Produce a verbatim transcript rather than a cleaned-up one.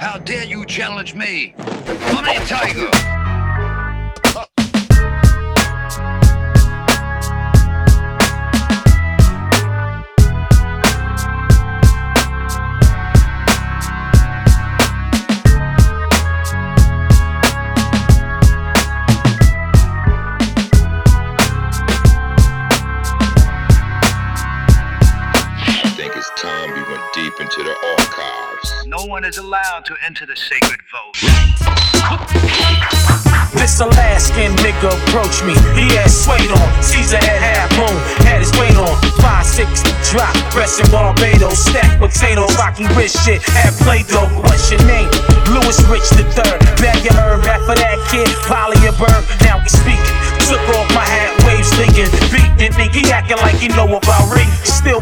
How dare you challenge me? Money Tiger! Time we went deep into the archives. No one is allowed to enter the sacred vault. This Alaskan nigga approached me. He had suede on, Caesar had half moon, had his weight on. five sixty drop, rest in Barbados, stack potatoes, rocking wrist shit, had Play-Doh. What's your name? Louis Rich the third. Bag your herb, half of that kid, Polly a bird. Now we speaking. Took off my hat, waves thinking, beat and think he acting like he know about Rick. Still